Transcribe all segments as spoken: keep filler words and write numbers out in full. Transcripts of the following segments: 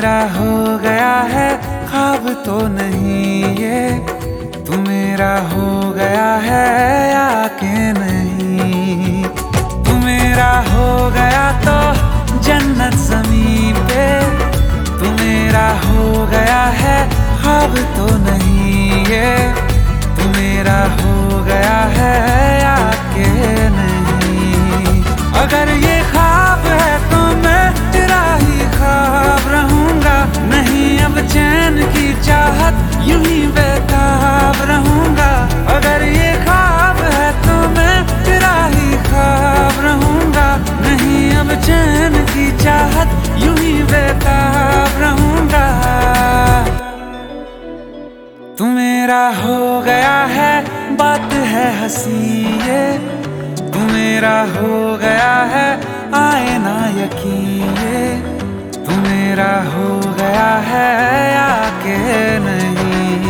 मेरा हो गया है, ख्वाब तो नहीं ये। तू मेरा हो गया है या के नहीं। तू मेरा हो गया तो जन्नत ज़मीन पे। तू मेरा हो गया है, ख्वाब तो नहीं ये। तू मेरा हो गया है या के नहीं। अगर ये ख्वाब है तो मैं तेरा ही ख्वाब रहूंगा। नहीं अब चैन की चाहत यूं ही बेताब रहूंगा। अगर ये ख्वाब है तो मैं तेरा ही ख्वाब रहूंगा। नहीं अब चैन की चाहत यूं ही बेताब रहूंगा। तू मेरा हो गया है, बात है हंसी ये। तू मेरा हो गया है, आए ना यकीन ये। तू मेरा हो गया है या के नहीं।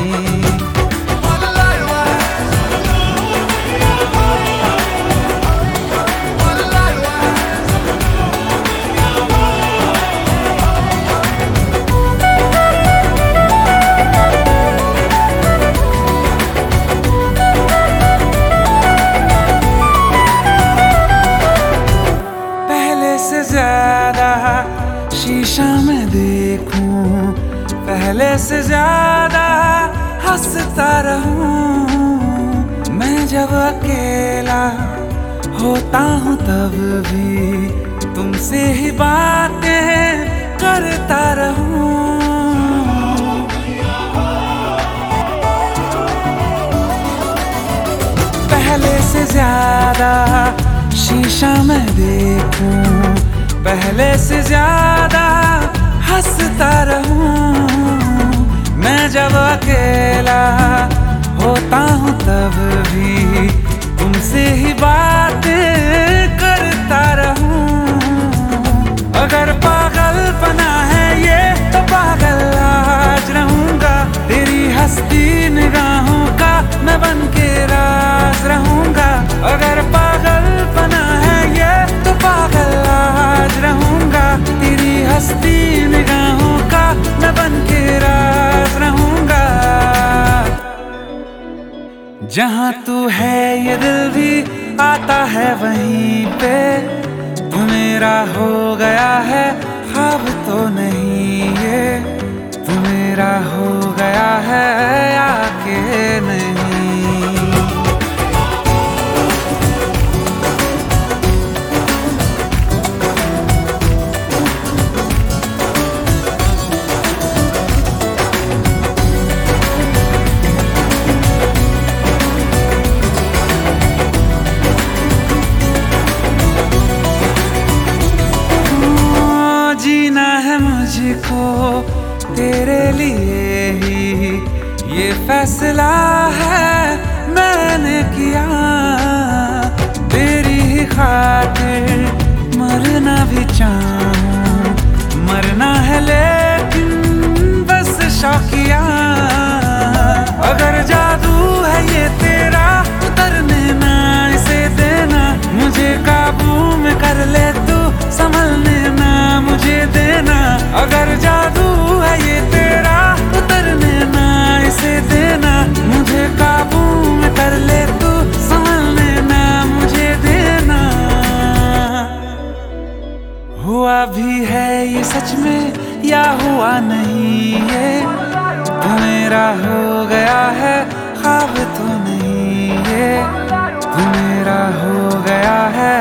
ज्यादा शीशा में देखूं, पहले से ज्यादा हंसता रहूं। मैं जब अकेला होता हूँ तब भी तुमसे ही बातें करता रहूं। पहले से ज्यादा शीशा में देखूं, पहले से ज्यादा हंसता रहूं। मैं जब अकेला होता हूँ तब भी तुमसे ही बातें करता रहूं। अगर पागल बना है ये तो पागल आज रहूंगा। तेरी हंसती निगाहों का मैं बन के राज रहूंगा। अगर पागल बना है ये तो पागल आज रहूंगा। तेरी हंसती निगाहों का मैं बन के राज रहूंगा। जहां तू है ये दिल भी आता है वहीं पे। तू मेरा हो गया है, ख्वाब तो नहीं ये। तू मेरा हो गया है या के नहीं। जीना है मुझको तेरे लिए ही, ये फैसला है मैंने किया। तेरी ही खातिर मरना भी चाहूं, मरना है लेकिन बस शौकिया। अगर जादू है ये तेरा उतरने ना इसे देना। मुझे काबू में कर ले तू, संभलने ना मुझे देना। अगर जादू है ये तेरा उतरने ना इसे देना। मुझे काबू में कर ले तू, संभलने ना मुझे देना। हुआ भी है ये सच में या हुआ नहीं ये। तू मेरा हो गया है, ख्वाब तो नहीं ये। तू मेरा हो गया है